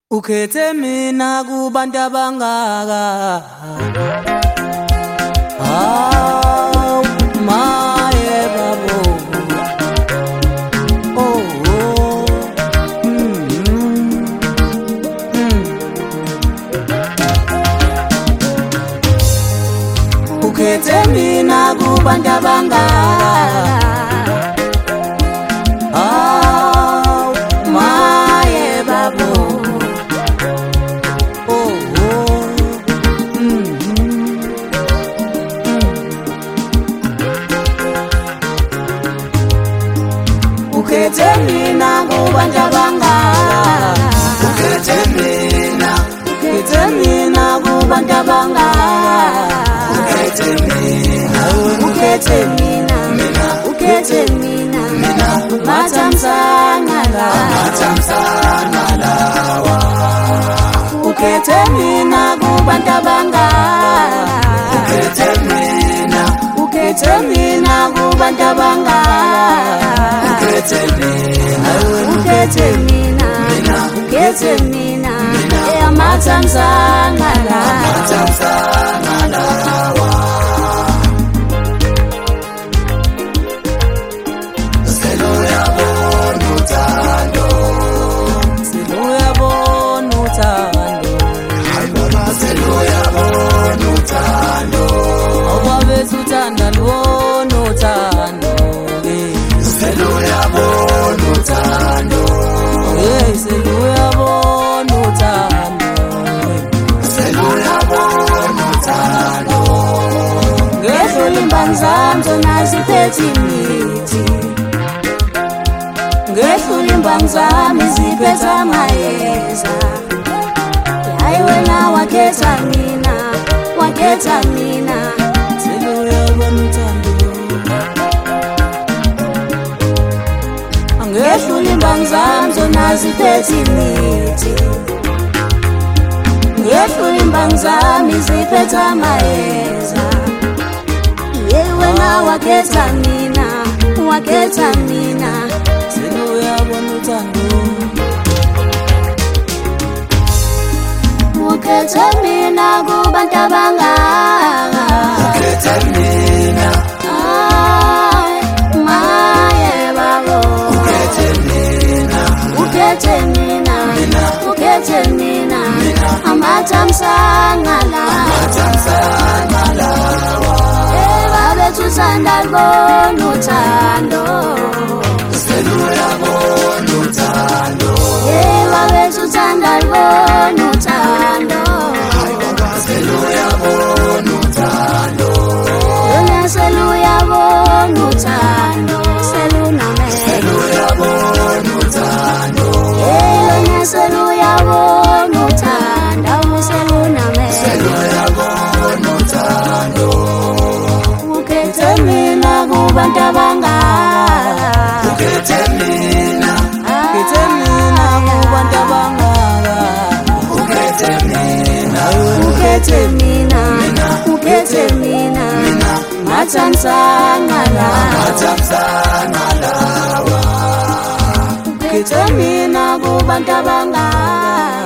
Ukhethe mina kubantu abangaka. Maye babo. Ukhethe mina kubantu abangaka. Ukhethe mina kubantu abangaka. Ukhethe mina kubantu abangaka. Ukhethe mina Ukhethe mina Ukhethe mina mathamsana lawa Ukhethe mina kubantu abangaka. Ukhethe mina Ukhethe mina kubantu abangaka. Ukhethe mina Ukhethe mina Ukhethe mina mathamsana lawa Seluyabona uthando Seluyabona uthando Hayi baba seluyabona uthando Awabethu uthanda lubona uthando Seluyabona uthando Hey seluyabona uthando Seluyabona uthando Ngedlula imbani zami zona ziphethe imithi Ngedlula imbani zami ziphethe amayeza Hayi wena wakhetha mina Seluyabona uthando Ngedlula imbani zami zona ziphethe imithi Ngedlula imbani zami ziphethe amayeza Yeyi wena wakhetha mina Seluyabona uthando Ukhethe mina kubantu abangaka Ukhethe mina Maye babo Ukhethe mina Ukhethe mina amathamsana lawa Babethu uthanda lubona uthando Seluyabona uthando Babethu uthanda lubona uthando Hayi baba seluyabona uthando Yona seluyabona uthando Seluyabona uthando Yona seluyabona uthando Seluyabona uthando Ukhethe mina kubantu abangaka Ukhethe mina kubantu abangaka Ukhethe mina Ukhethe mina mathamsana lawa Ukhethe mina kubantu abangaka